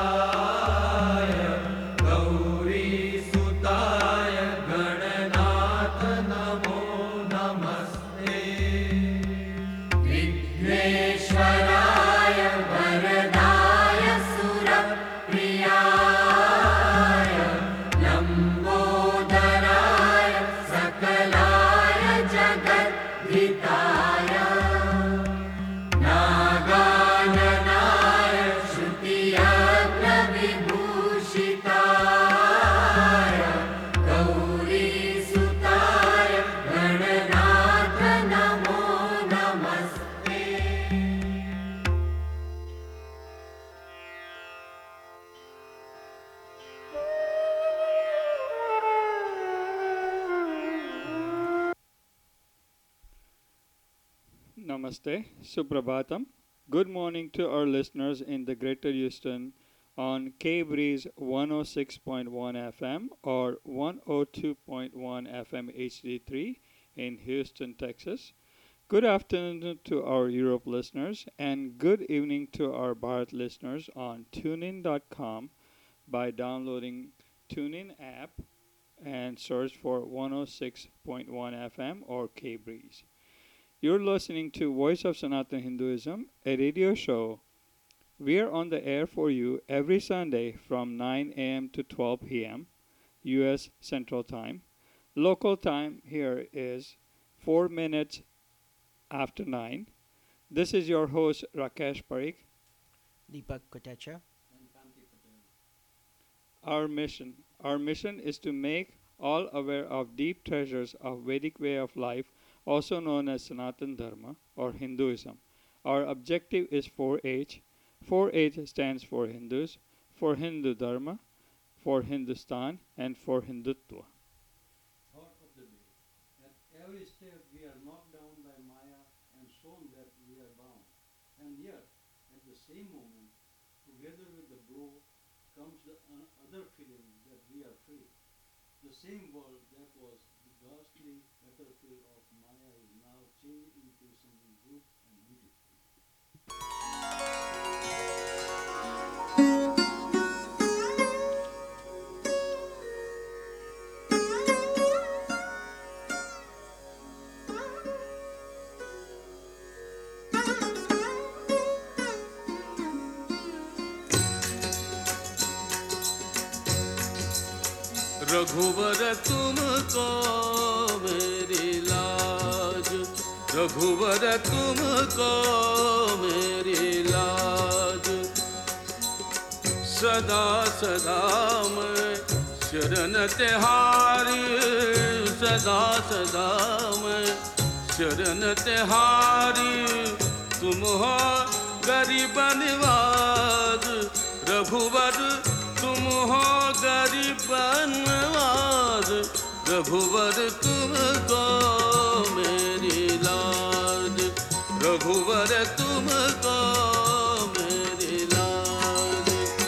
गौरीसुताय गणनाथ नमो नमस्ते विघ्नेश्वराय वरदाय सुरप्रियाय लम्बोदराय सकलाय जगद्धिताय नागाननाय श्रुतियज्ञविभूषिताय गौरीसुताय गणनाथ नमो नमस्ते Namaste, Suprabhatam. Good morning to our listeners in the Greater Houston on K-Breeze 106.1 FM or 102.1 FM HD3 in Houston, Texas. Good afternoon to our Europe listeners and good evening to our Bharat listeners on tunein.com by downloading TuneIn app and search for 106.1 FM or K-Breeze. You're listening to Voice of Sanatana Hinduism, a radio show. We're on the air for you every Sunday from 9 a.m. to 12 p.m. U.S. Central Time. Local time here is 4 minutes after 9. This is your host, Rakesh Parikh. Deepak Kotecha. Our mission is to make all aware of deep treasures of Vedic way of life, also known as Sanatana Dharma or Hinduism. Our objective is 4H. 4H stands for Hindus, for Hindu Dharma, for Hindustan, and for Hindutva. Thought of the day. At every step we are knocked down by Maya and shown that we are bound. And yet, at the same moment, together with the blow, comes the other feeling that we are free. The same world that was the ghastly battlefield of Maya is now changed into something good and beautiful. रघुवर तुमको मेरी लाज रघुवर तुमको मेरी लाज सदा सदा मैं शरण तिहारी सदा सदा मैं शरण तिहारी तुम हो गरीब निवाज रघुवर तुम हो गरीब नवाज रघुवर तुमको मेरी लाज रघुवर तुमको मेरी लाज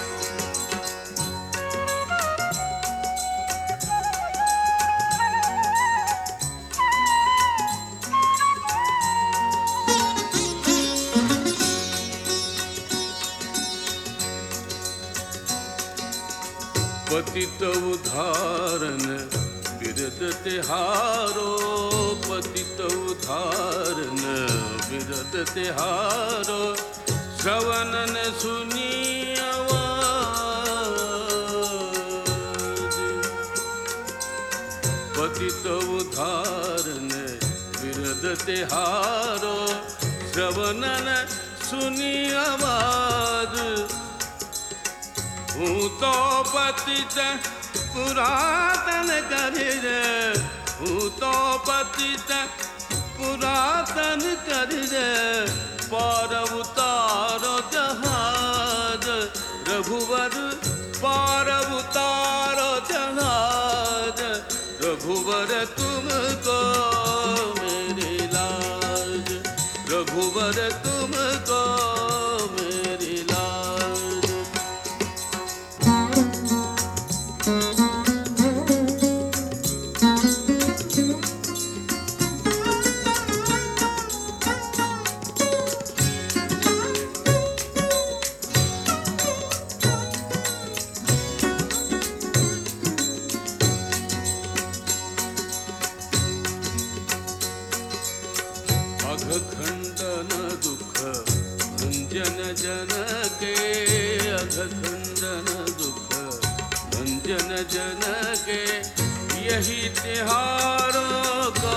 पतित उद्धारण बिरद तिहारो पतित उद्धारण बिरद तिहारो श्रवणन सुनी आवाज पतित उद्धारण बिरद तिहारो श्रवणन सुनी आवाज हूँ तो पतित पुरातन करिर हूँ तो पतित पुरातन करिर पार उतारो जहाज रघुवर पार उतारो जहाज रघुवर तुमको मेरी लाज रघुवर तुमको मेरी लाज खंडन दुख भंजन जन के यही तिहारों का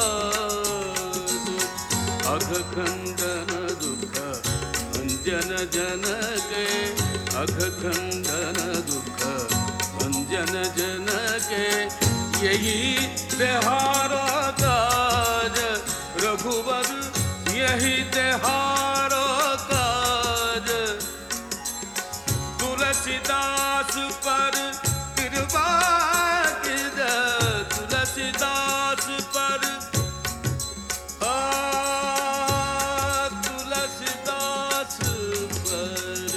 अघ खंडन दुख भंजन जन के अघ खंडन दुख भंजन जन के यही तिहारों का रघुवर यही तिहारों का तुलसीदास पर कृपा तुलसीदास पर तुलसीदास पर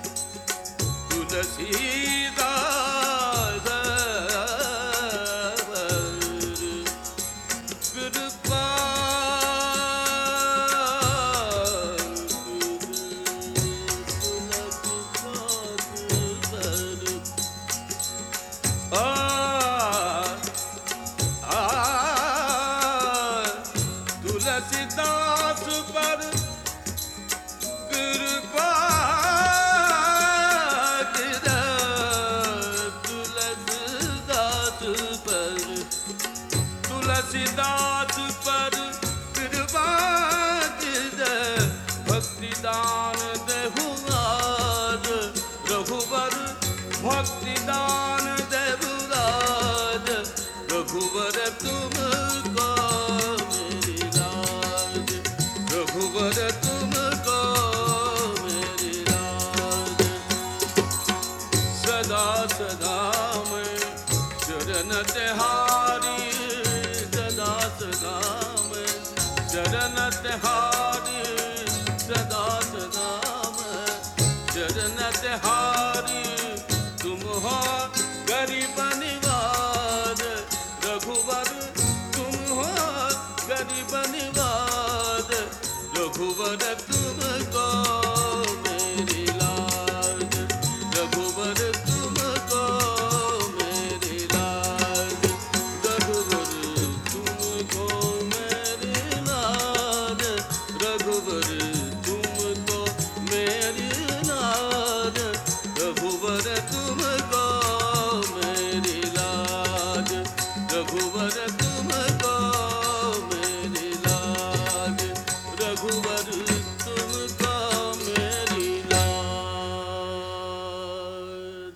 तुलसीदास कृपा तुलसीदास पर कृपा तुलसीदास पर तुलसीदास पर कृपा भक्ति दान देहुराज रघुवर भक्ति दान देहुराज रघुवर तुमको रघुवर तुमको मेरी राज सदा सदा मैं चरण तिहारी सदा सदा मैं चरण तिहारी सदा सदा मैं चरण तिहारी तुम हो गरीब निवाज रघुवर तुम हो गरीब निवाज रघुवर तुमको मेरी लाज रघुवर तुमको मेरी लाज रघुवर तुमको मेरी लाज रघुवर तुमको मेरी लाज रघुवर तुमको मेरी लाज रघुवर तुमको मेरी लाज रघुवर तुमको मेरी लाज।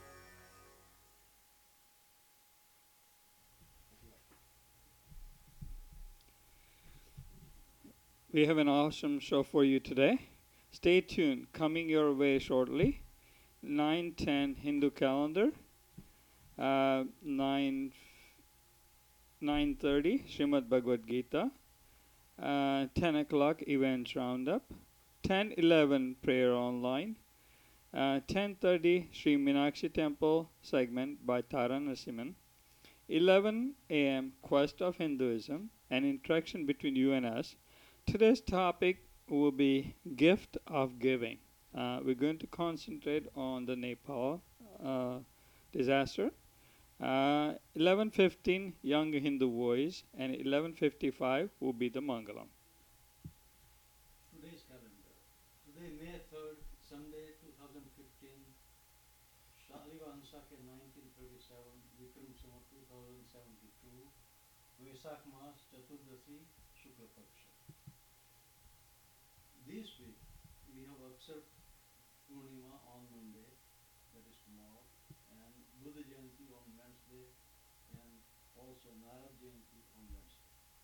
We have an awesome show for you today. Stay tuned. Coming your way shortly. 9:10 Hindu calendar. 9:30 Srimad Bhagavad Gita. 10 o'clock events roundup. 10:11 prayer online. 10:30 Sri Meenakshi Temple segment by Tara Narasimhan. 11 a.m. Quest of Hinduism, an interaction between you and us. Today's topic will be gift of giving. We're going to concentrate on the Nepal disaster. 11:15 Young Hindu Voice, and 11:55 will be the Mangalam. Today's calendar. Today, May 3rd, Sunday, 2015. Shaliva Ansake 1937, Vikram Samvat 2072. Vesak Mas, Chaturdasi, Shukla Paksha. This week, we have Aksar Purnima on Monday, that is tomorrow, and Buddha Jayanti on Wednesday, and also Narad Jayanti on Wednesday.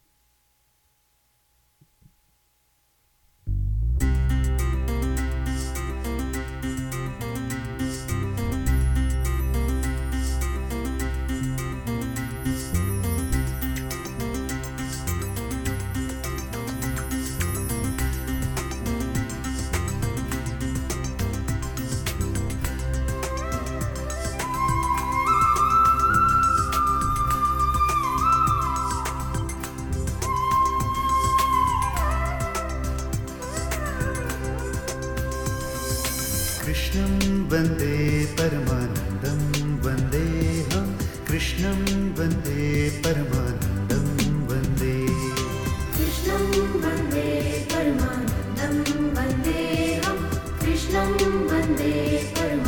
कृष्णं वन्दे परमानन्दं वन्देऽहं कृष्णं वन्दे परमानन्दं वन्दे कृष्णं वन्दे परमानन्दं वन्देऽहं कृष्णं वन्दे परमानन्दं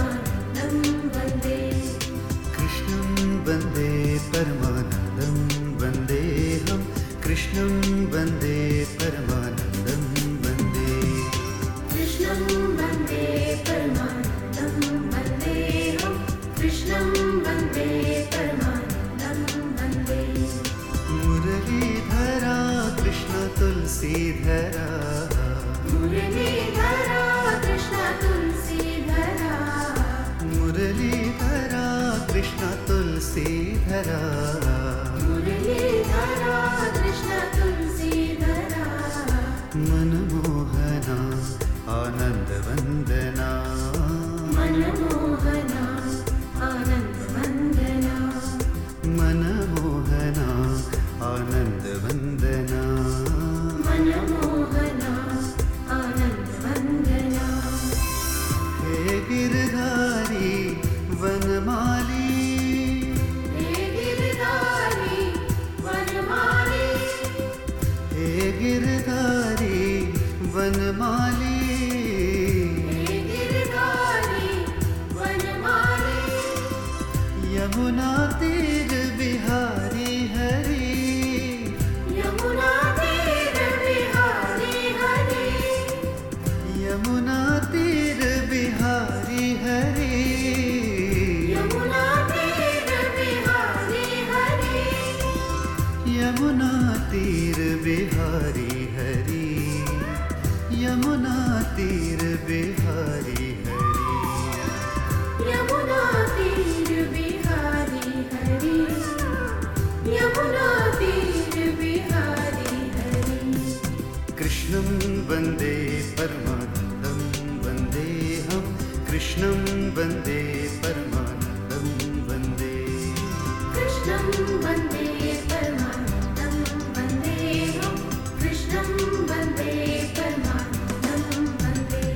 तुलसीधरा मुरलीधरा कृष्ण तुलसीधरा मुरलीधरा कृष्ण तुलसीधरा मुरलीधरा कृष्ण तुलसीधरा मनमोहना आनंद वंदना मनमोहना आनंद वंदना मनमोहना आनंद वंदना मनमोहना आनंद वंदना हे गिरधारी वनमाली हे गिरधारी वनमाली हे गिरधारी वनमाली हे गिरधारी वनमाली यमुना तीर बिहारी हरि यमुना तीर बिहारी हरि यमुना तीर बिहारी हरि यमुना तीर बिहारी हरि यमुना तीर बिहारी हरि यमुना तीर बिहारी हरि यमुना तीर बिहारी हरि यमुना तीर बिहारी हरि कृष्णं वन्दे परमानन्दं वन्देऽहं कृष्णं वन्दे परमानन्दं वन्दे कृष्णं वन्दे परमानन्दं वन्देऽहं कृष्णं वन्दे परमानन्दं वन्दे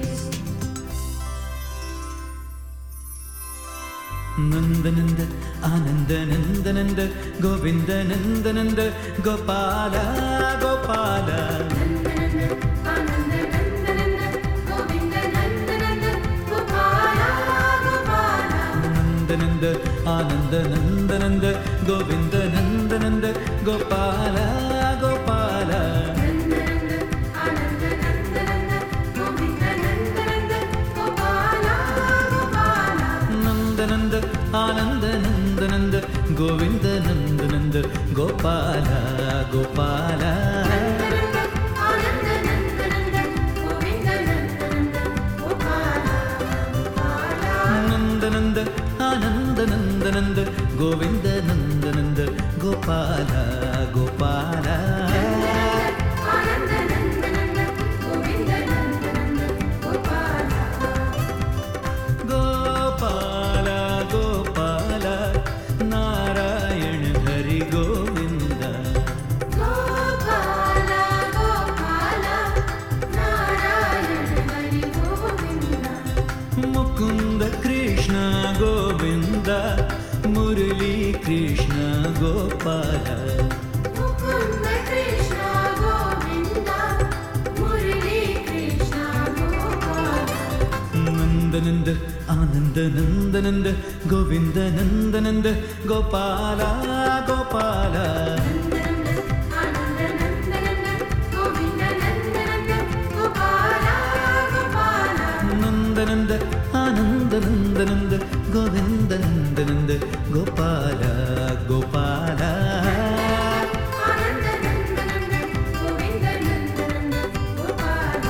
नंदनंद आनंद नंदनंद गोविंद नंदनंद गोपाल गोपाल नन्दनन्द आनन्द नन्दनन्द गोविन्द नन्दनन्द गोपाल गोपाल नंदनंद आनंद नंदनंद गोविंद नंदनंद गोपाल गोपाल नन्दनन्द आनन्द नन्दनन्द गोविन्द नन्दनन्द गोपाल गोपाल नंदनंद आनंद नंदनंद गोविंद नंदनंद गोपाल गोपाल नन्दनन्द आनन्द नन्दनन्द गोविन्द नन्दनन्द गोपाल गोपाल नंदनंद आनंद नंदनंद गोविंद नंदनंद गोपाल गोपाल आनन्द नन्दनन्द गोविन्द नन्दनन्द गोपाल गोपाल गोपाल नारायण हरि गोविंद गोपाल गोपाल नारायण हरि गोविन्द मुकुंद कृष्ण गोविंद मुरली कृष्ण गोपाल मुकुन्द कृष्ण गोविन्द मुरली कृष्ण गोपाल नंदनंद आनंद नंदनंद गोविंद नंदनंद गोपाल गोपाल नन्दनन्द आनन्द नन्दनन्द गोविन्द नन्दनन्द गोपाल गोपाल नंदनंद आनंद नंदनंद गोविंद नंदनंद गोपाल गोपाल आनन्द नन्दनन्द गोविन्द नन्दनन्द गोपाल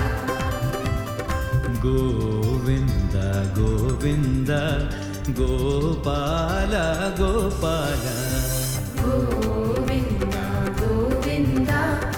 गोविंद गोविंद गोपाल गोपाल गोविन्द गोविन्द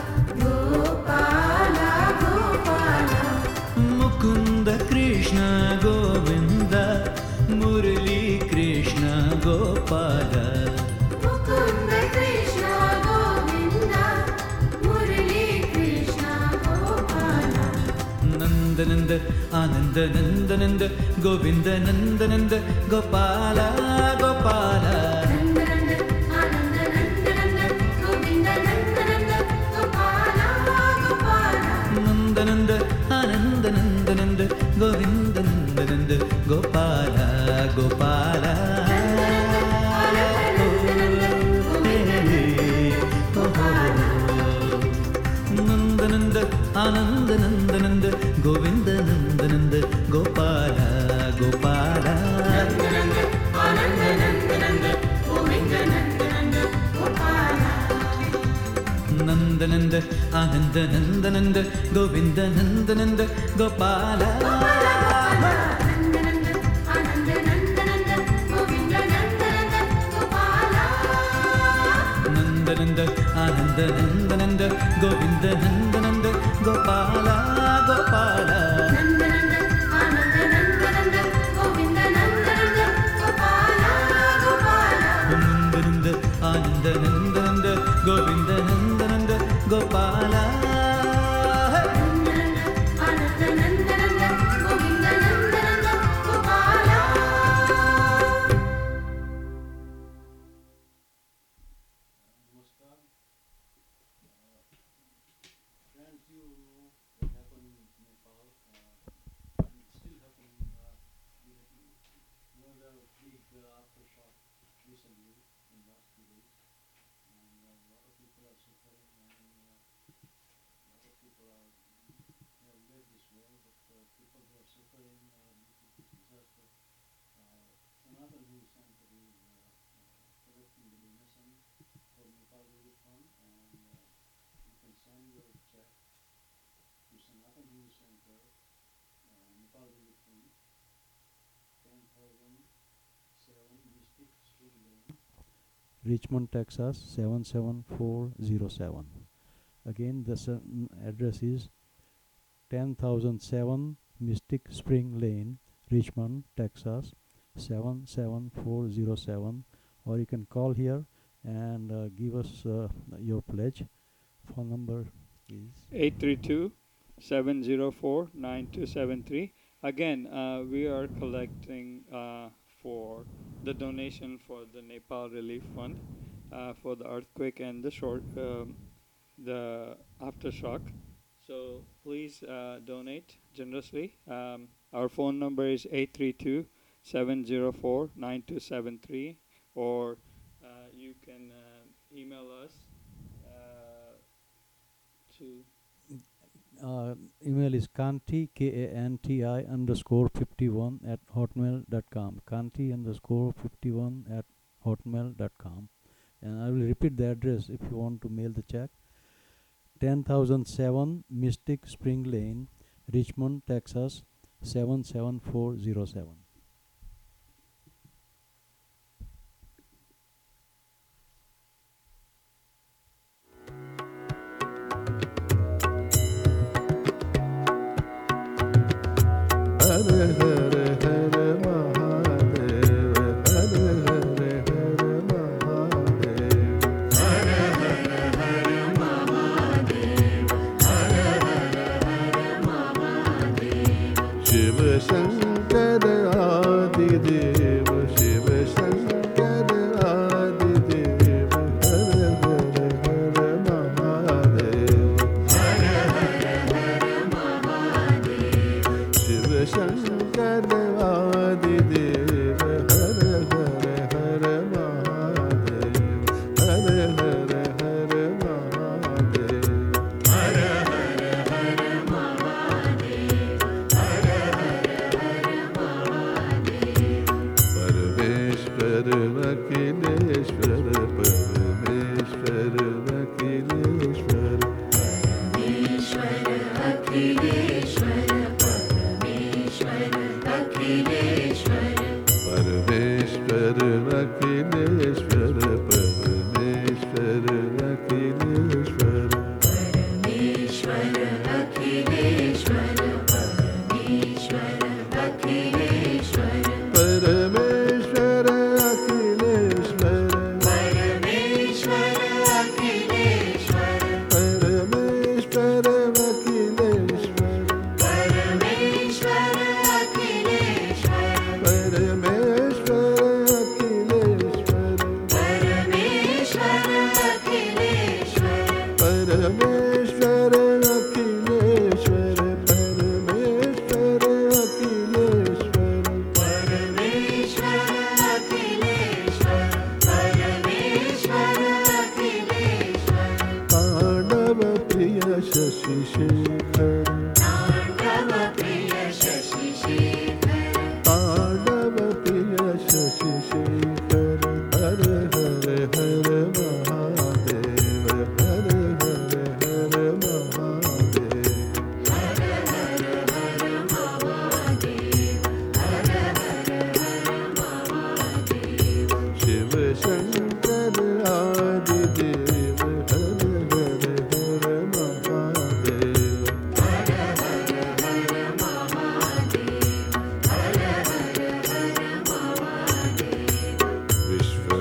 गोपाल गोपाल मुकुंद कृष्ण गोविंद मुरली कृष्ण गोपाल मुकुन्द कृष्ण गोविन्द मुरली कृष्ण गोपाल नंदनंद आनंद नंदनंद गोविंद नंदनंद गोपाल गोपाल नन्दनन्द आनन्द नन्दनन्द गोविन्द नन्दनन्द गोपाल गोपाल नंदनंद आनंद नंदनंद गोविंद नंदनंद गोपाल गोपाल नंदनंद आनंद नंदनंद गोविंद नंदनंद गोपाल गोपाल नन्दनन्द आनन्द नन्दनन्द गोविन्द नन्दनन्द गोपाल नंद Nandananda Ananda Nandananda Govinda Nandananda Gopala Nandananda Ananda Nandananda Govinda Nandananda Gopala Nandananda Ananda Nandananda Govinda Nandananda Gopala Gopala Nandananda Ananda Nandananda Govinda Nandananda Gopala Gopala Nandananda Ananda Nandananda Govinda Nandananda Gopala Nandananda Ananda Nandananda Govinda Nandananda Gopala Namaskar. Friends, you know what happened in Nepal, and it's still happening. We had another big aftershock recently in the last few days, and a lot of people are suffering, and a lot of people have left this world, but people who are suffering due to this disaster, Sanatan Hill Center is collecting the donation for Nepal Relief Fund, and you can send your check to Sanatan Hill Center, Nepal Relief Fund, 10,007 Mystic Spring Lane, Richmond, Texas 77407. Again, the address is 10,007 Mystic Spring Lane, Richmond, Texas 77407. Or you can call here and give us your pledge. Phone number is 832-704-9273. Again, we are collecting for the donation for the Nepal Relief Fund for the earthquake and the aftershock. So please donate generously. Our phone number is 832-704-9273, or you can email us to email is kanti _51 at hotmail.com, kanti_51 at hotmail.com. And I will repeat the address if you want to mail the check. 10,007 Mystic Spring Lane, Richmond, Texas 77407.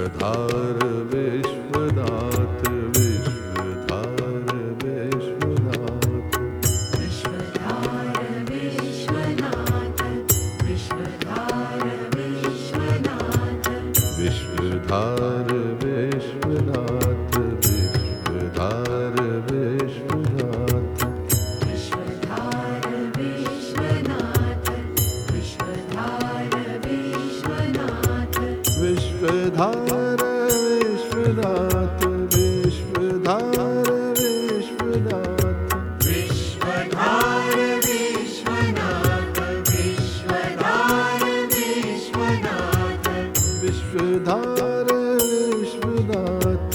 विश्वधार Vishwanath विश्वधार Vishwanath विश्वधार Vishwanath विश्वधार Vishwanath विश्वधार Vishwanath विश्वधार Vishwanath विश्वधार Vishwanath विश्वधार Vishwanath विश्वधार Vishwanath विश्वधार Vishwanath विश्वधार Vishwanath विश्वधार Vishwanath विश्वधार Vishwanath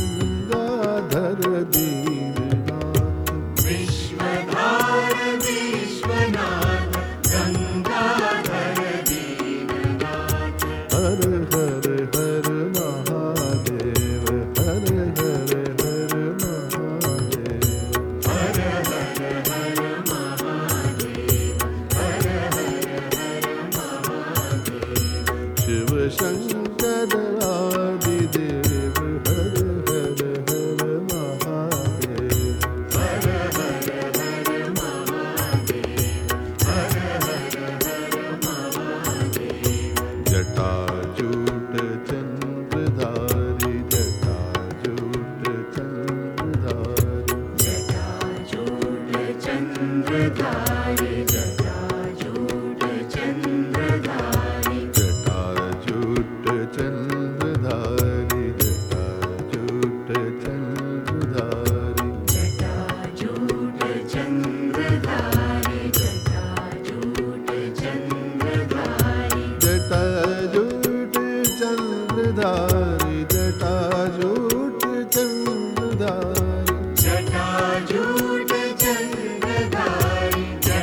Gangadhar Deenanath विश्वधार Vishwanath Gangadhar Deenanath हर हर हर महादेव हर हर हर महादेव हर हर हर महादेव हर हर हर महादेव शिव शंकर आदिदेव हर हर हर महादेव हर हर हर महादेव हर हर हर महादेव जटाजूट चंद्रधारी जटाजूट चंद्रधारी जटाजूट चंद्रधारी जटाजूट चंद्रधारी जटाजूट चंद्रधारी जटाजूट चंद्रधारी जटाजूट चंद्रधारी जटाजूट चंद्रधारी जटाजूट चंद्रधारी जटाजूट चंद्रधारी जटाजूट चंद्रधारी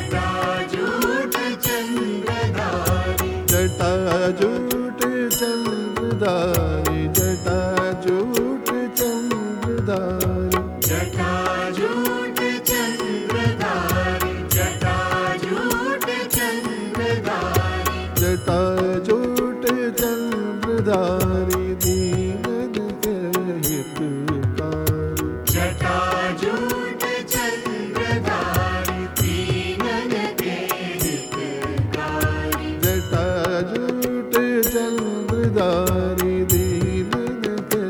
जटाजूट चंद्रधारी जटाजूट चंद्रधारी जटाजूट चंद्रधारी जटाजूट चंद्रधारी जटाजूट चंद्रधारी जटाजूट चंद्रधारी दीनन के हितकारी जटाजूट चंद्रधारी दीनन के हितकारी जटाजूट चंद्रधारी दीनन के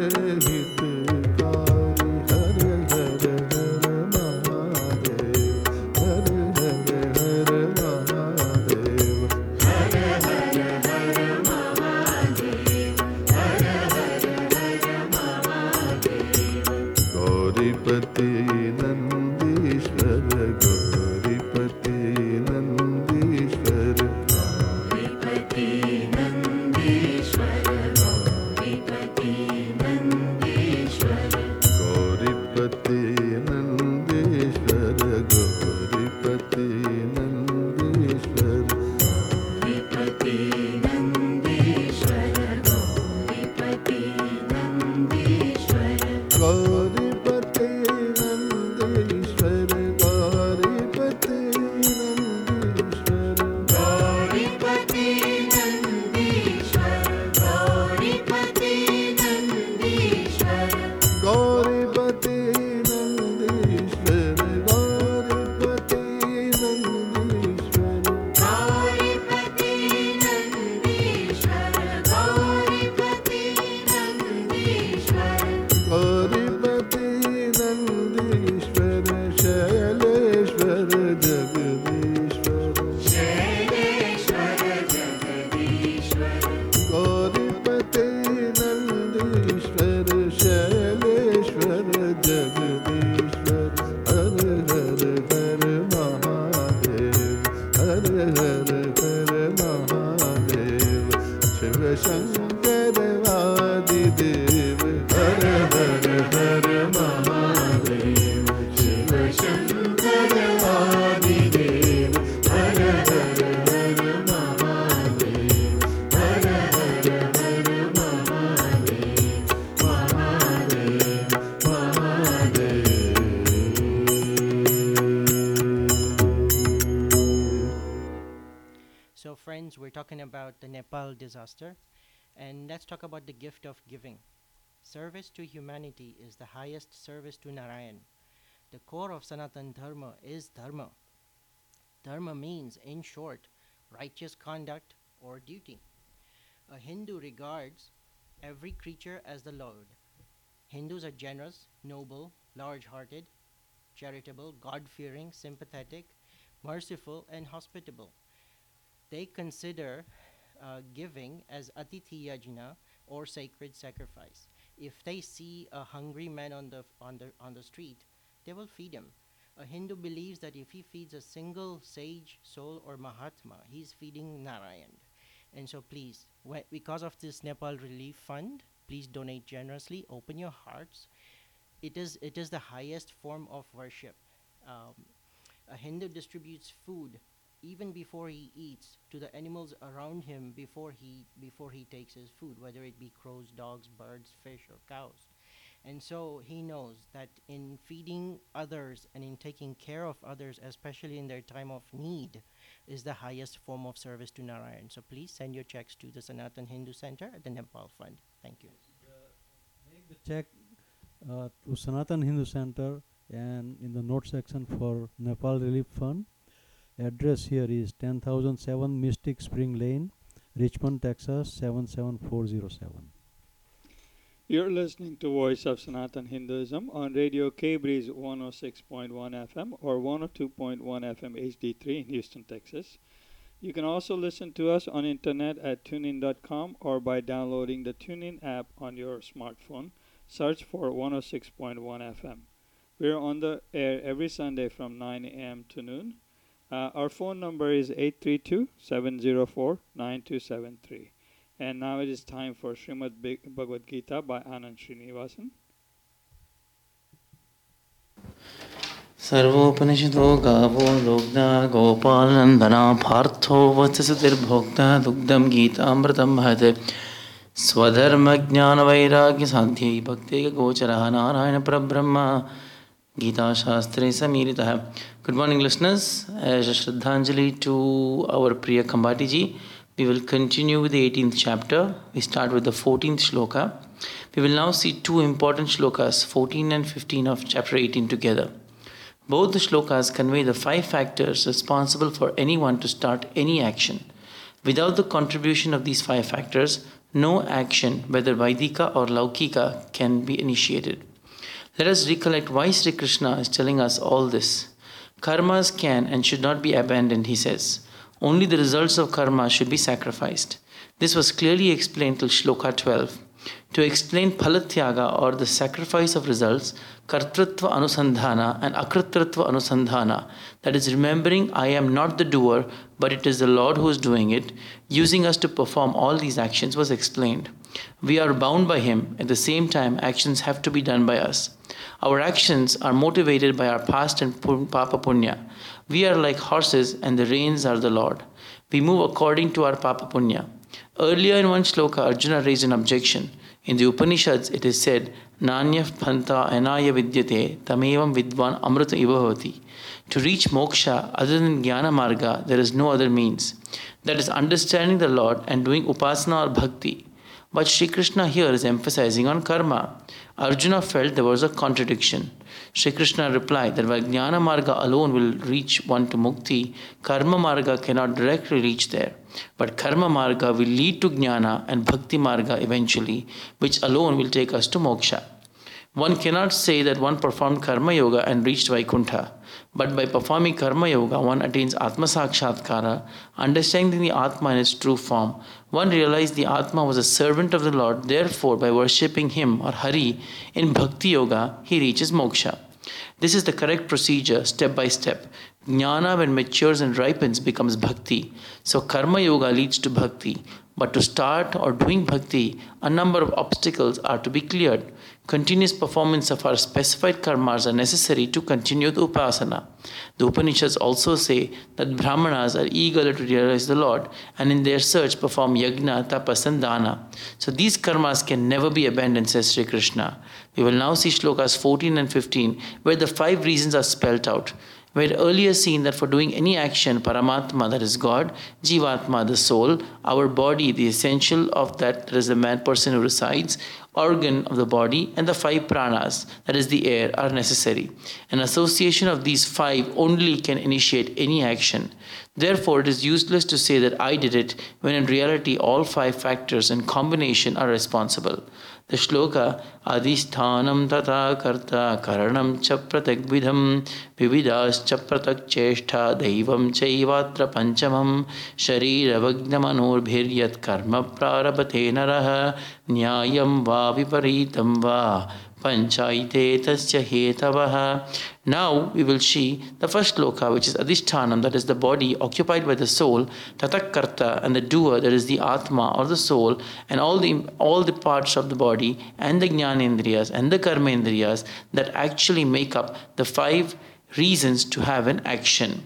हितकारी हर हर हर महादेव हर हर हर महादेव हर हर हर महादेव हर हर हर महादेव गौरीपति नंदीश्वर गौरीपति नंदीश्वर गौरीपति नंदीश्वर गौरीपति नंदीश्वर गौरीपति नंदीश्वर गौरीपति नंदीश्वर गौरीपति नंदीश्वर गौरीपति नंदीश्वर गौरीपति नंदीश्वर गौरीपति नंदीश्वर गौरीपति नंदीश्वर गौरीपति नंदीश्वर गौरीपति नंदीश्वर गौरीपति नंदीश्वर गौरीपति नंदीश्वर गौरीपति नंदीश्वर गौरीपति नंदीश्वर शैलेश्वर जगदीश्वर शैलेश्वर जगदीश्वर गौरीपति नंदीश्वर शैलेश्वर जगदीश्वर हर हर हर महादेव हर हर हर महादेव शिव शंकर आदिदेव हर हर हर महादेव शिव शंकर आदिदेव हर हर हर महादेव हर हर हर Mahadev Mahadev So, friends, we're talking about the Nepal disaster. And let's talk about the gift of giving. Service to humanity is the highest service to Narayan. The core of Sanatan Dharma is Dharma. Dharma means, in short, righteous conduct or duty. A Hindu regards every creature as the Lord. Hindus are generous, noble, large-hearted, charitable, God-fearing, sympathetic, merciful, and hospitable. They consider giving as atithi yajna or sacred sacrifice. If they see a hungry man on the street, they will feed him. A Hindu believes that if he feeds a single sage, soul, or Mahatma, he's feeding Narayan. And so please, because of this Nepal Relief Fund, please donate generously, open your hearts. It is the highest form of worship. A Hindu distributes food even before he eats to the animals around him before he takes his food, whether it be crows, dogs, birds, fish, or cows. And so he knows that in feeding others and in taking care of others, especially in their time of need, is the highest form of service to Narayan. So please send your checks to the Sanatan Hindu Center at the Nepal Fund. Thank you. Make the check to Sanatan Hindu Center and in the note section for Nepal Relief Fund. Address here is 10,007 Mystic Spring Lane, Richmond, Texas 77407. You're listening to Voice of Sanatan Hinduism on Radio K-Breeze 106.1 FM or 102.1 FM HD3 in Houston, Texas. You can also listen to us on internet at tunein.com or by downloading the TuneIn app on your smartphone. Search for 106.1 FM. We're on the air every Sunday from 9 a.m. to noon. Our phone number is 832-704-9273. And now it is time for Srimad Bhagavad Gita by Anand Srinivasan. सर्वोपनिषदो गावो दोग्धा गोपालनन्दना पार्थो वत्ससुतिर्भोक्ता दुग्धं गीतामृतं महत् स्वधर्मज्ञानवैराग्यसाध्यै भक्तिगोचरः नारायणपरब्रह्म गीताशास्त्रे समीरितः. Good morning, listeners. As a Shraddhanjali to our Priya Kambati ji, we will continue with the 18th chapter. We start with the 14th shloka. We will now see two important shlokas, 14 and 15 of chapter 18 together. Both the shlokas convey the 5 factors responsible for anyone to start any action. Without the contribution of these 5 factors, no action, whether Vaidika or Laukika, can be initiated. Let us recollect why Sri Krishna is telling us all this. Karmas can and should not be abandoned, he says. Only the results of karma should be sacrificed. This was clearly explained till Shloka 12. To explain Phalatyaga or the sacrifice of results, Kartritva Anusandhana and Akritritva Anusandhana, that is remembering I am not the doer but it is the Lord who is doing it, using us to perform all these actions was explained. We are bound by Him, at the same time actions have to be done by us. Our actions are motivated by our past and Papa Punya. We are like horses and the reins are the Lord. We move according to our Papa Punya. Earlier in one shloka, Arjuna raised an objection. In the Upanishads, it is said, Nanya Phanta Anaya Vidyate Tamevam Vidvan Amrita Ivavati. To reach moksha other than Jnana Marga, there is no other means. That is understanding the Lord and doing upasana or bhakti. But Sri Krishna here is emphasizing on karma. Arjuna felt there was a contradiction. Sri Krishna replied that while Jnana Marga alone will reach one to mukti, Karma Marga cannot directly reach there. But Karma Marga will lead to Jnana and Bhakti Marga eventually, which alone will take us to moksha. One cannot say that one performed Karma Yoga and reached Vaikuntha. But by performing Karma Yoga, one attains Atma Sakshatkara, understanding the Atma in its true form. One realized the Atma was a servant of the Lord, therefore by worshipping Him or Hari in Bhakti Yoga, he reaches moksha. This is the correct procedure, step by step. Jnana, when matures and ripens, becomes bhakti. So Karma Yoga leads to bhakti. But to start or doing bhakti, a number of obstacles are to be cleared. Continuous performance of our specified karmas are necessary to continue the upasana. The Upanishads also say that Brahmanas are eager to realize the Lord and in their search perform yajna, tapas and dana. So these karmas can never be abandoned, says Sri Krishna. We will now see shlokas 14 and 15 where the 5 reasons are spelt out. We had earlier seen that for doing any action, Paramatma, that is God, Jivatma, the soul, our body, the essential of that is the man person who resides, organ of the body, and the 5 pranas, that is the air, are necessary. An association of these 5 only can initiate any action. Therefore, it is useless to say that I did it, when in reality all 5 factors in combination are responsible. The shloka, Adhisthanam tata karta karanam cha pratakvidham vividas cha pratak cheshtha daivam chaivatra panchamam sharira vagnamanorbhiryat karma prarabhate naraha nyayam va viparitam va panchaite tasya hetavaha. Now we will see the first shloka, which is Adhisthanam, that is the body occupied by the soul, Tatakarta, and the doer, that is the Atma or the soul, and all the parts of the body, and the Jnanendriyas and the Karmendriyas that actually make up the 5 reasons to have an action.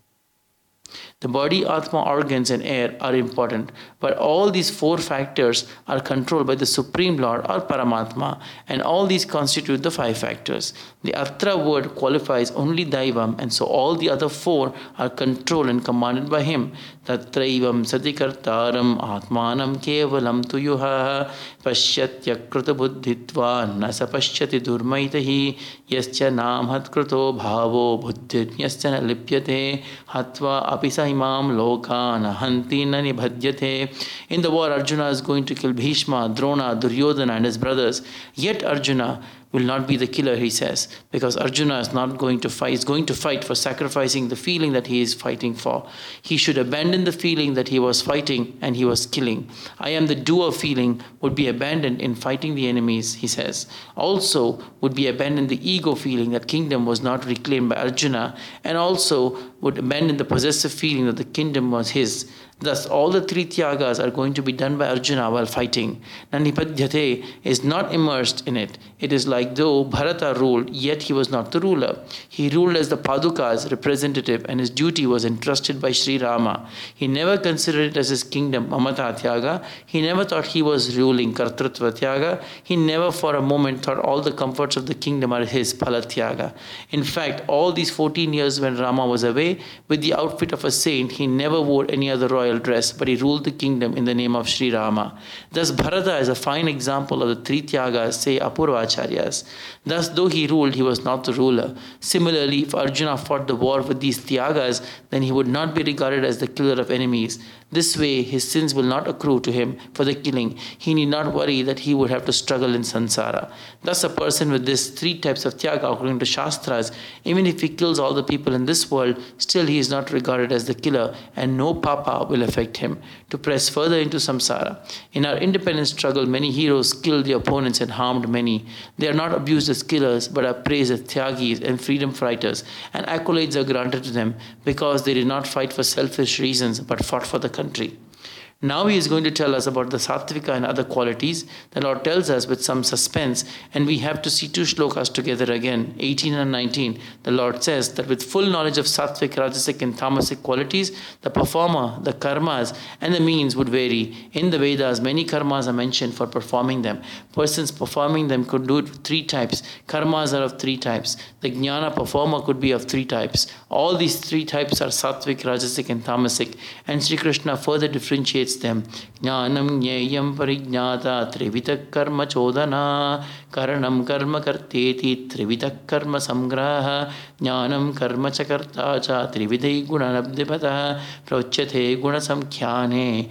The body, Atma, organs and air are important, but all these 4 factors are controlled by the Supreme Lord or Paramatma, and all these constitute the 5 factors. The Atra word qualifies only Daivam, and so all the other 4 are controlled and commanded by him. Tatraivam satikartaram atmanam kevalam tuyuha pashyatya kruta buddhitva nasa pashyati durmaitahi yascha namhat kruto bhavo buddhinyascha na lipyate hatva apisa imam lokana hantina nibhadyate. In the war, Arjuna is going to kill Bhishma, Drona, Duryodhana and his brothers. Yet Arjuna will not be the killer, he says, because Arjuna is not going to fight. He's going to fight for sacrificing the feeling that he is fighting for. He should abandon the feeling that he was fighting and he was killing. I am the doer feeling would be abandoned in fighting the enemies, he says. Also would be abandoned the ego feeling that kingdom was not reclaimed by Arjuna, and also would abandon the possessive feeling that the kingdom was his. Thus, all the 3 tyagas are going to be done by Arjuna while fighting. Nanipadhyate is not immersed in it. It is like though Bharata ruled, yet he was not the ruler. He ruled as the Paduka's representative, and his duty was entrusted by Sri Rama. He never considered it as his kingdom, Mamata Tyaga. He never thought he was ruling, Kartrutva Tyaga. He never for a moment thought all the comforts of the kingdom are his, Phala Tyaga. In fact, all these 14 years when Rama was away, with the outfit of a saint, he never wore any other royal dress, but he ruled the kingdom in the name of Sri Rama. Thus, Bharata is a fine example of the 3 tyagas, say Apurvacharyas. Thus, though he ruled, he was not the ruler. Similarly, if Arjuna fought the war with these tyagas, then he would not be regarded as the killer of enemies. This way, his sins will not accrue to him for the killing. He need not worry that he would have to struggle in samsara. Thus, a person with these 3 types of tyaga, according to Shastras, even if he kills all the people in this world, still he is not regarded as the killer, and no papa will affect him. To press further into samsara. In our independence struggle, many heroes killed their opponents and harmed many. They are not abused as killers, but are praised as tyagis and freedom fighters, and accolades are granted to them because they did not fight for selfish reasons, but fought for the country. Now he is going to tell us about the Sattvika and other qualities. The Lord tells us with some suspense, and we have to see 2 shlokas together again, 18 and 19. The Lord says that with full knowledge of Sattvic, Rajasic and Tamasic qualities, the performer, the karmas and the means would vary. In the Vedas, many karmas are mentioned for performing them. Persons performing them could do it 3 types. Karmas are of 3 types. The Jnana performer could be of 3 types. All these 3 types are Sattvic, Rajasic and Tamasic, and Sri Krishna further differentiates them. Jnanam jneyam parijnata trivitak karma chodana karanam karma karteti trivitak karma samgraha jnanam karma chakarta cha trividai gunanabdipatah prauchyate gunasamkhyane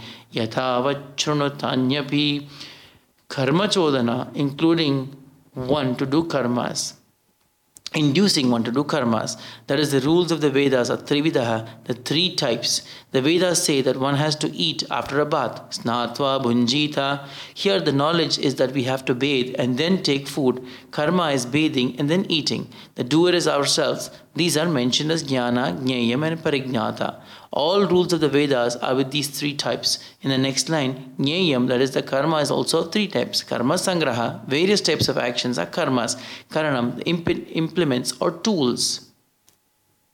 yathavachrunuthanyapi. Karma chodana, including one to do karmas, inducing one to do karmas. That is, the rules of the Vedas are trividaha, the 3 types. The Vedas say that one has to eat after a bath, snatva bhunjita. Here the knowledge is that we have to bathe and then take food. Karma is bathing and then eating. The doer is ourselves. These are mentioned as jnana, jneyam and parijnata. All rules of the Vedas are with these 3 types. In the next line, jneyam, that is the karma, is also of 3 types. Karma sangraha, various types of actions are karmas. Karanam, implements or tools.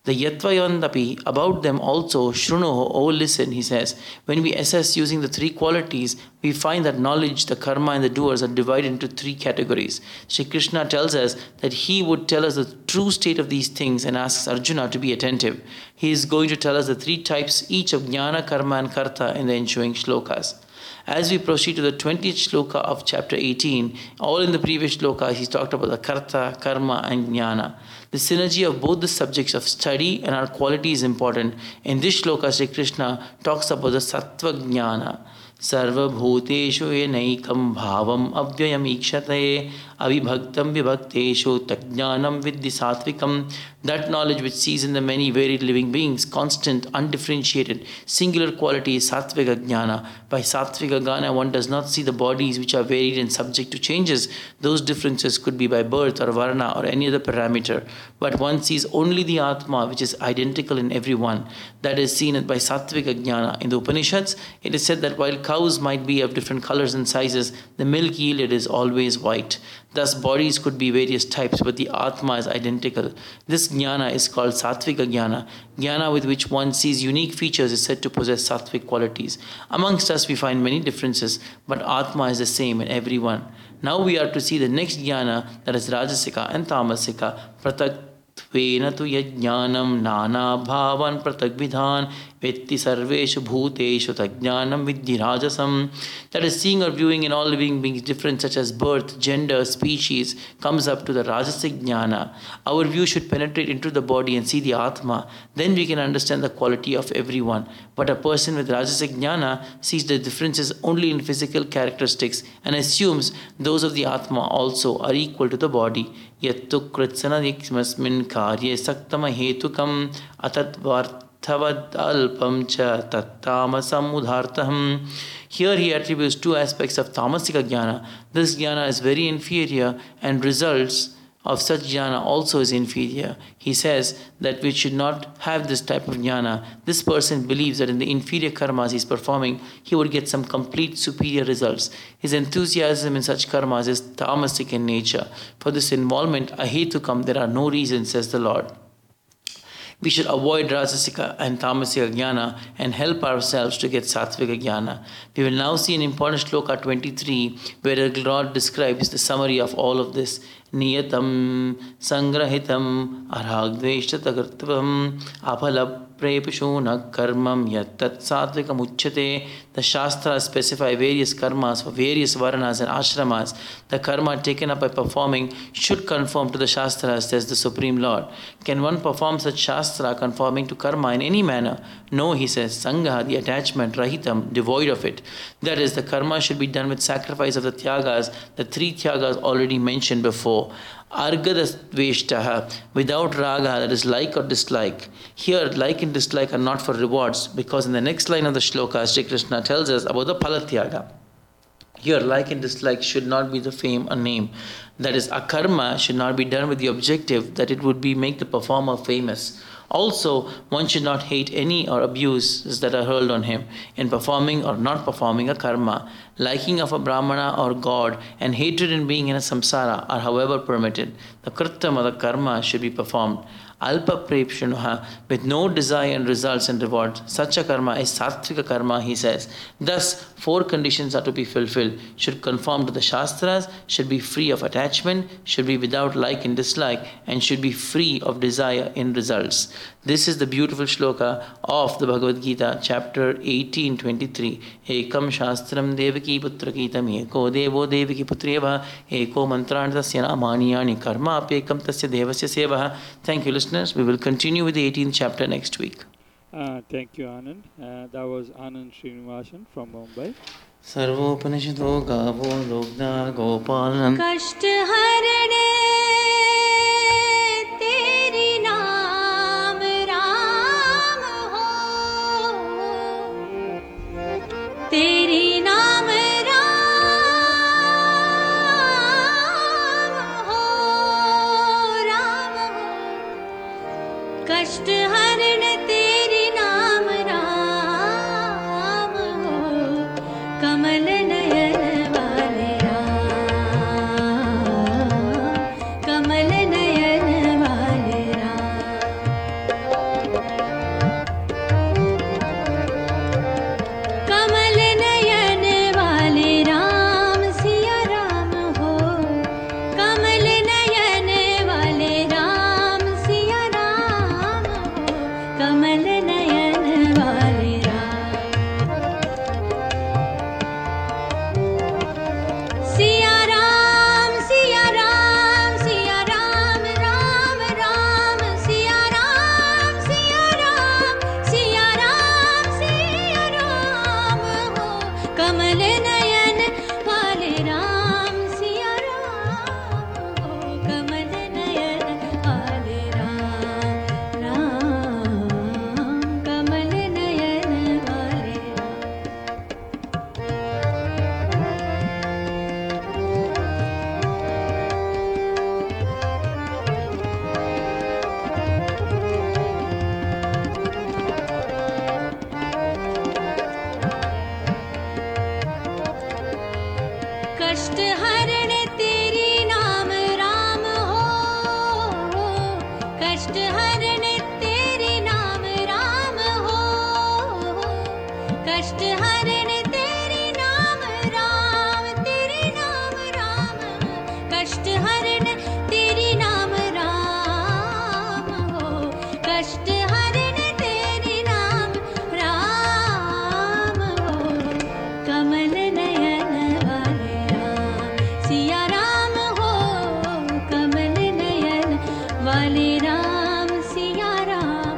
The Yatvayandapi, about them also, Shrunoho, oh listen, he says. When we assess using the three qualities, we find that knowledge, the karma and the doers are divided into three categories. Shri Krishna tells us that he would tell us the true state of these things and asks Arjuna to be attentive. He is going to tell us the three types each of Jnana, Karma and Karta in the ensuing shlokas. As we proceed to the 20th shloka of chapter 18, all in the previous shloka he's talked about the Karta, Karma and Jnana. The synergy of both the subjects of study and our quality is important. In this shloka, Sri Krishna talks about the Sattva Jnana. Sarva bhuteshu yenaikam bhavam avyayam ikshate avibhaktam vibhakteshu tajnanam vidhi sattvikam. That knowledge which sees in the many varied living beings, constant, undifferentiated, singular quality is Sattvika Jnana. By Sattvika Jnana, one does not see the bodies which are varied and subject to changes. Those differences could be by birth or varna or any other parameter. But one sees only the Atma which is identical in everyone. That is seen by Sattvika Jnana. In the Upanishads, it is said that while cows might be of different colors and sizes, the milk yielded is always white. Thus, bodies could be various types, but the Atma is identical. This Jnana is called Sattvika Jnana. Jnana with which one sees unique features is said to possess Sattvic qualities. Amongst us, we find many differences, but Atma is the same in everyone. Now we are to see the next Jnana, that is Rajasika and Tamasika. Prataktvena tu yajnanam nana bhavan pratakvidhan vetti sarveshu bhuteshu tajnanam vidhi rajasam. That is, seeing or viewing in all living beings different, such as birth, gender, species, comes up to the Rajasic Jnana. Our view should penetrate into the body and see the Atma. Then we can understand the quality of everyone. But a person with Rajasic Jnana sees the differences only in physical characteristics and assumes those of the Atma also are equal to the body. Yattu kritsananikmasmin karye saktama hetukam atatvartavad alpam cha tattamasam udhartaham. Here he attributes two aspects of Tamasika Jnana. This Jnana is very inferior and results of such jnana also is inferior. He says that we should not have this type of jnana. This person believes that in the inferior karmas he is performing, he would get some complete superior results. His enthusiasm in such karmas is tamasic in nature. For this involvement, ahetukam, there are no reasons, says the Lord. We should avoid Rajasika and Tamasika Jnana and help ourselves to get Sattvika Jnana. We will now see an important shloka 23 where the Lord describes the summary of all of this. Niyatam sangrahitam arhagdveshtakartvam apalaprepishuna karmam yattat satvikam uchyate. The Shastras specify various karmas for various varanas and ashramas. The karma taken up by performing should conform to the Shastras, says the Supreme Lord. Can one perform such Shastra conforming to karma in any manner? No, he says, Sangha, the attachment, rahitam, devoid of it. That is, the karma should be done with sacrifice of the Tyagas, the three Tyagas already mentioned before. Argadastveshtaha, without raga, that is like or dislike. Here, like and dislike are not for rewards, because in the next line of the shloka, Sri Krishna tells us about the palatyaga. Here, like and dislike should not be the fame or name. That is, a karma should not be done with the objective that it would be make the performer famous. Also, one should not hate any or abuses that are hurled on him in performing or not performing a karma. Liking of a brahmana or god and hatred in being in a samsara are however permitted. The kritam or the karma should be performed. Alpa prepshanuha, with no desire and results and rewards. Such a karma is sattvika karma, he says. Thus, four conditions are to be fulfilled. Should conform to the Shastras, should be free of attachment, should be without like and dislike, and should be free of desire in results. This is the beautiful shloka of the Bhagavad Gita, chapter 18:23. Ekam shastram devaki putra kitam eko devo devaki putreva eko mantrani tasya namaniyani karma apekam tasya devasya sevaha. Thank you, listeners. We will continue with the 18th chapter next week. Thank you, Anand. That was Anand Srinivasan from Mumbai. Sarvopanishito gavo logna gopalan कष्ट हरणे तेरी नाम राम हो तेरी नाम राम हो राम हो कष्ट हरण तेरी नाम राम हो कमल नयन वाले राम कष्ट हरण तेरी नाम राम हो कष्ट हरण तेरी नाम राम हो कष्ट हरण तेरी नाम राम कष्ट हरण तेरी नाम राम हो कष्ट हरण तेरी नाम राम हो कमल नयन वाले राम सिया राम हो कमल नयन वाले राम सिया राम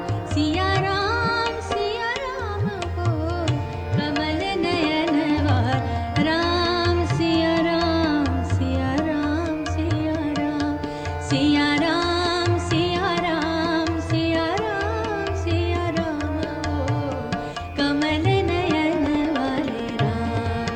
हो कमल नयन वाले राम सिया राम सिया राम सिया राम सिया राम सिया राम सिया राम सिया राम हो कमल नयन वाले राम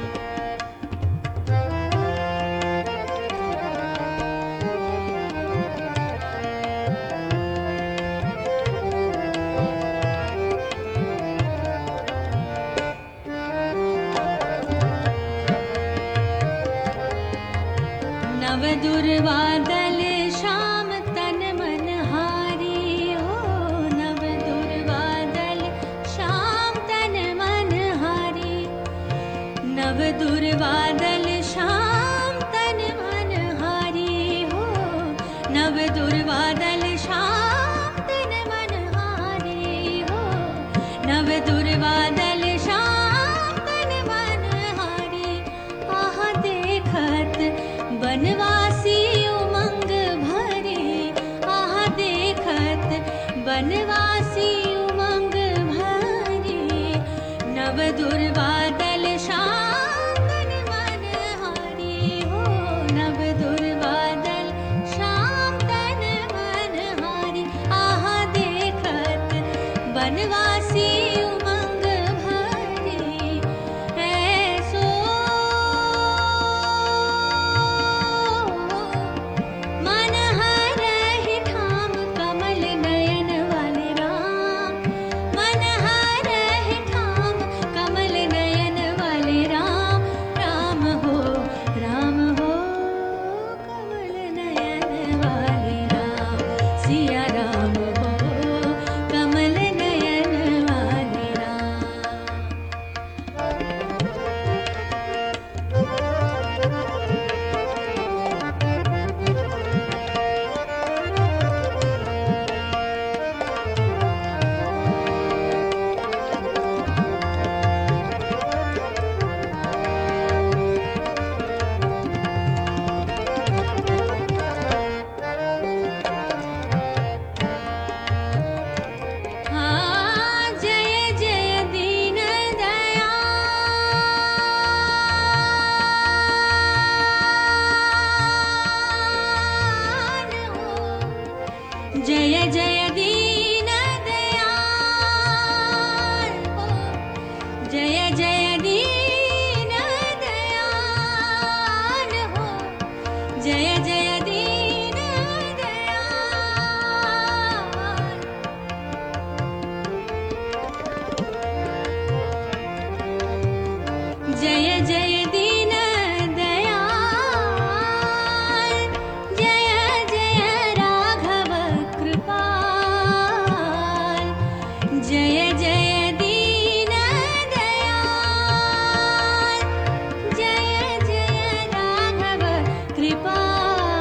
नव दुर्वादल श्याम तन मन हारी हो नव दुर्वादल श्याम तन मन हारी नव दुर्वादल श्याम तन मन हारी हो नव दुर्वादल श्याम तन मन हारी हो नव दुर्वादल श्याम तन मन हारी आह देखत बनवासी उमंग भरे आह देखत बनवासी उमंग भरे नव दुर्वादल श्याम तन मन हारी हो नव दुर्वादल श्याम तन मन हारी आह देखत बनवासी उमंग भरे ऐसो मन हरहि ठाम कमल नयन वाले राम मन हरहि ठाम कमल नयन वाले राम राम हो कमल नयन वाले राम सिया राम हो कमल नयन वाले राम जय जय दीन दयाल हो जय जय दीन दयाल हो जय जय दीन दयाल हो जय जय दीन दयाल जय जय दीन दयाल जय जय राघव कृपाल जय जय दीन दयाल जय जय राघव कृपाल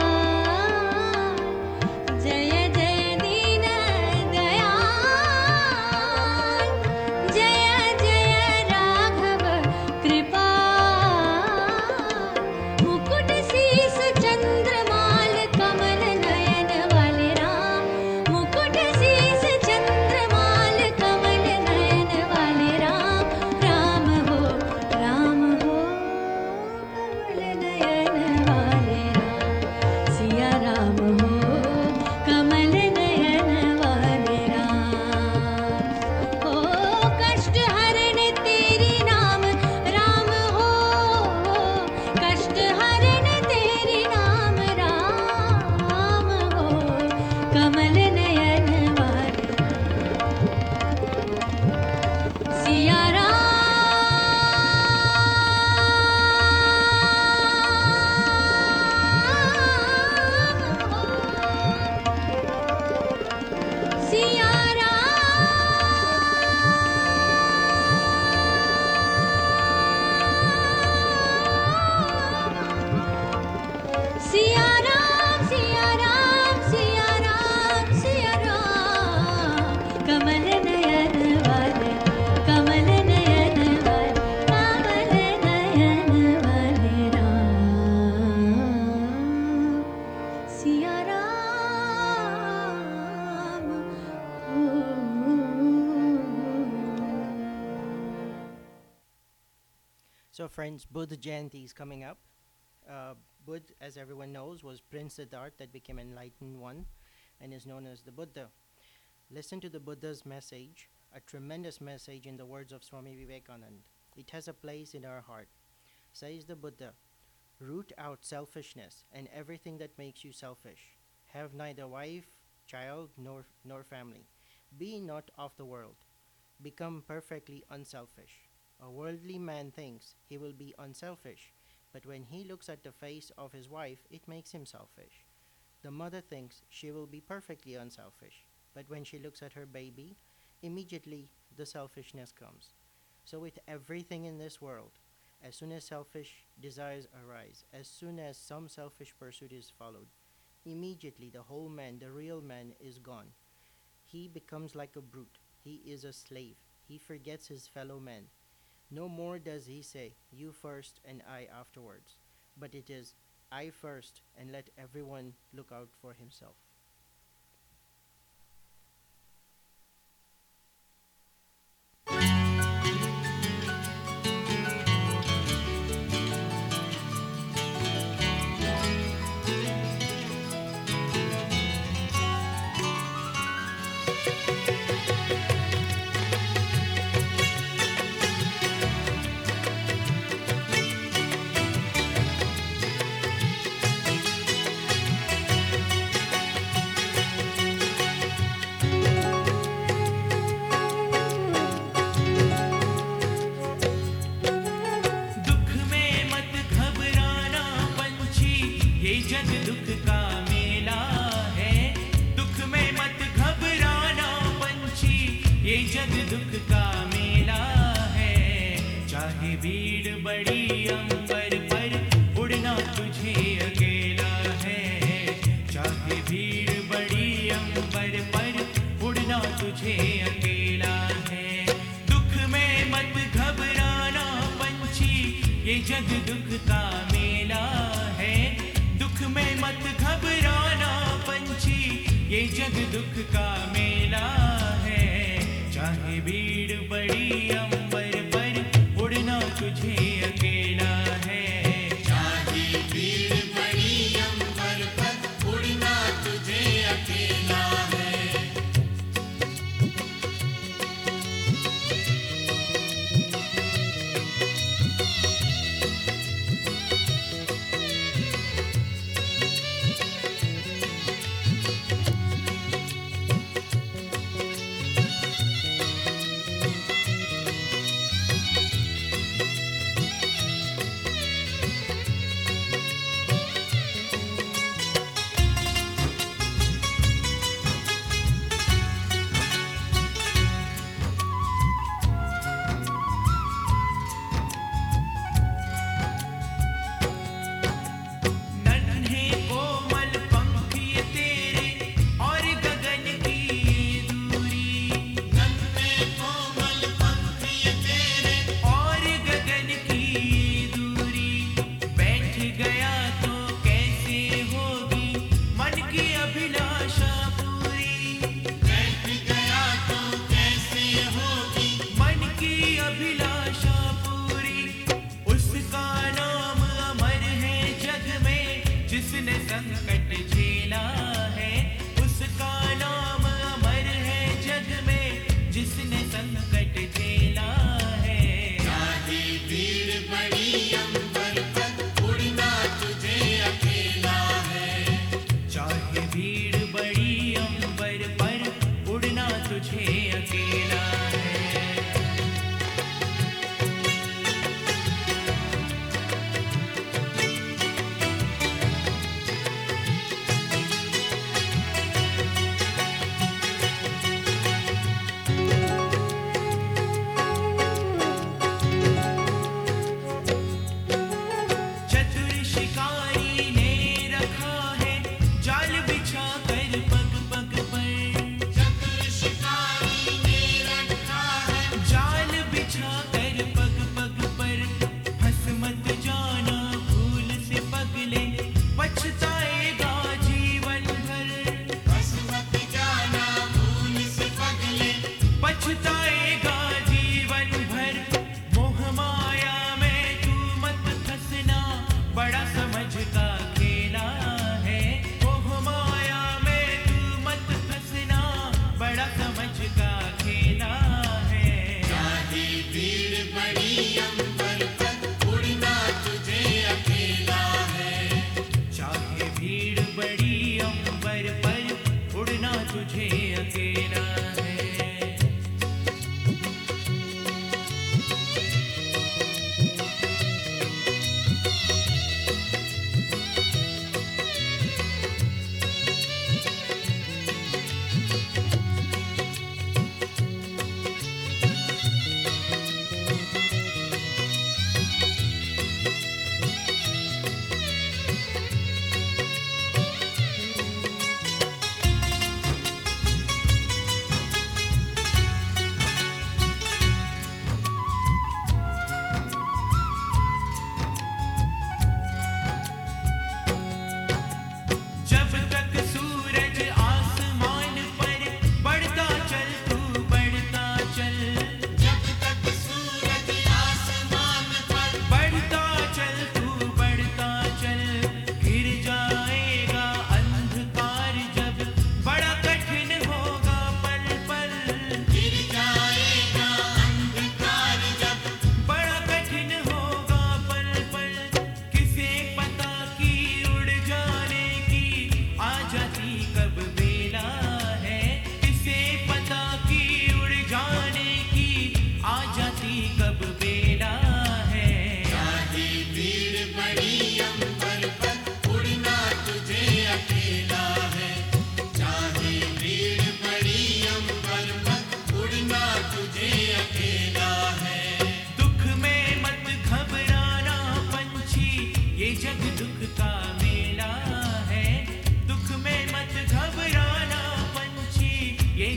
So, friends, Buddha Jayanti is coming up. Buddha, as everyone knows, was Prince Siddhartha that became enlightened one and is known as the Buddha. Listen to the Buddha's message, a tremendous message in the words of Swami Vivekananda. It has a place in our heart. Says the Buddha, root out selfishness and everything that makes you selfish. Have neither wife, child, nor family. Be not of the world. Become perfectly unselfish. A worldly man thinks he will be unselfish, but when he looks at the face of his wife, it makes him selfish. The mother thinks she will be perfectly unselfish, but when she looks at her baby, immediately the selfishness comes. So with everything in this world, as soon as selfish desires arise, as soon as some selfish pursuit is followed, immediately the whole man, the real man, is gone. He becomes like a brute. He is a slave. He forgets his fellow man. No more does he say, you first and I afterwards, but it is, I first and let everyone look out for himself.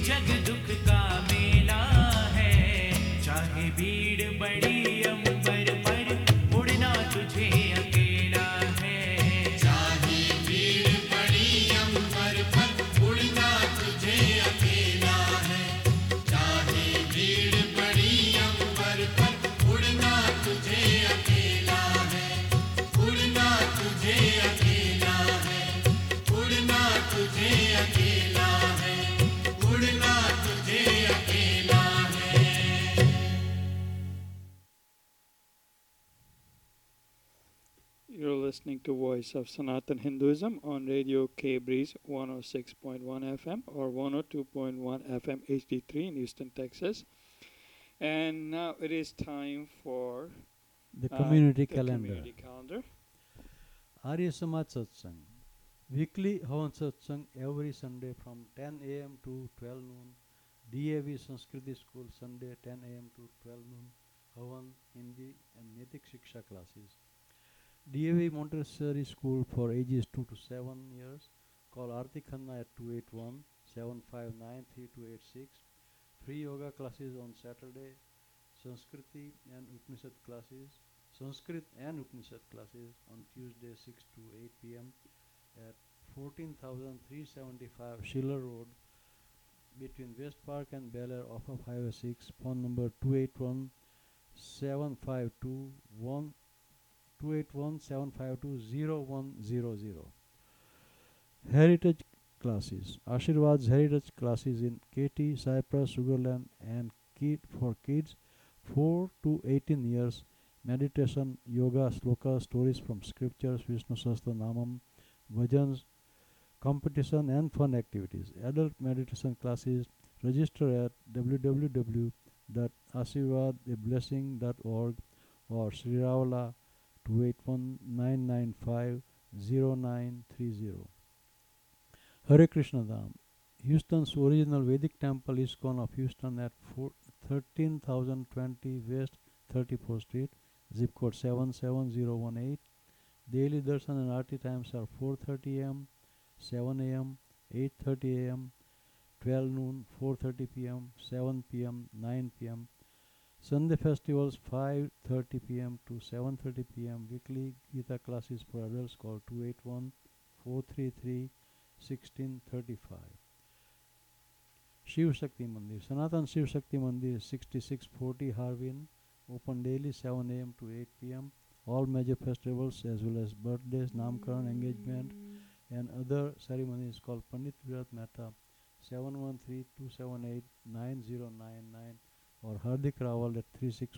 जग दुख का मेला है, चाहे भीड़ बड़ी अंबर पर उड़ना तुझे अकेला है। चाहे भीड़ बड़ी अंबर पर उड़ना तुझे अकेला है। चाहे भीड़ बड़ी अंबर पर उड़ना तुझे अकेला है। उड़ना तुझे अकेला है। उड़ना तुझे अकेला है। उड़ना तुझे अकेला है। You're listening to Voice of Sanatan Hinduism on Radio K Breeze 106.1 FM or 102.1 FM HD3 in Houston, Texas. And now it is time for The community the calendar. community calendar. Arya Samaj Satsang. Weekly Havan Satsang every Sunday from 10 a.m. to 12 noon. DAV Sanskriti School Sunday 10 a.m. to 12 noon. Havan, Hindi and Naitik Shiksha classes. DAV Montessori School for ages 2 to 7 years. Call Aarti Khanna at 281-759-3286. Free yoga classes on Saturday. Sanskriti and Upanishad classes. Sanskrit and Upanishad classes on Tuesday 6 to 8 p.m. at 14,375 Schiller Road between West Park and Bel Air off of Highway 6. Phone number 281-752-0100. Heritage classes. Ashirvad's heritage classes in KT, Cyprus, Sugarland and for kids 4 to 18 years. Meditation, yoga, sloka, stories from scriptures, Vishnu Sahasranamam, bhajans, competition and fun activities. Adult meditation classes. Register at www.ashirvadablessing.org or Sri Ravala 281-995-0930. Hare Krishna Dham. Houston's original Vedic temple ISKCON of Houston at 13,020 West 34th Street, zip code 77018. Daily darshan and aarti times are 4:30 a.m., 7 a.m., 8:30 a.m., 12 noon, 4:30 p.m., 7 p.m., 9 p.m. Sunday festivals 5:30 p.m. to 7:30 p.m. Weekly Gita classes for adults call 281-433-1635. Shiv Shakti Mandir. Sanatan Shiv Shakti Mandir 6640 Harvin. Open daily 7 a.m. to 8 p.m. All major festivals as well as birthdays, Namkaran, engagement and other ceremonies called Pandit Virat Mehta 713-278-9099 or Hardik Rawal at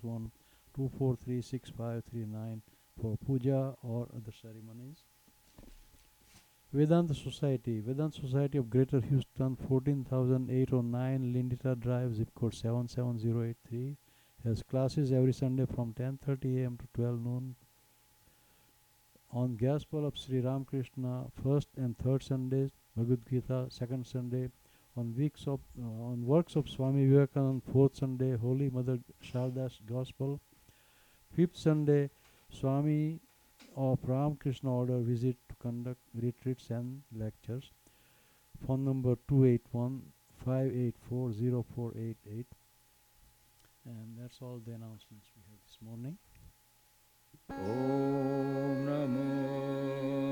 361-243-6539 for puja or other ceremonies. Vedanta Society of Greater Houston 14,809 Lindita Drive, zip code 77083 has classes every Sunday from 10:30 a.m. to 12 noon. On Gospel of Sri Ramakrishna first and third Sundays, Bhagavad Gita second Sunday. On works of Swami Vivekananda fourth Sunday, Holy Mother Sharda's Gospel. Fifth Sunday, Swami of Ramakrishna Order visit to conduct retreats and lectures. Phone number 281-584-0488. And that's all the announcements we have this morning. Om Namo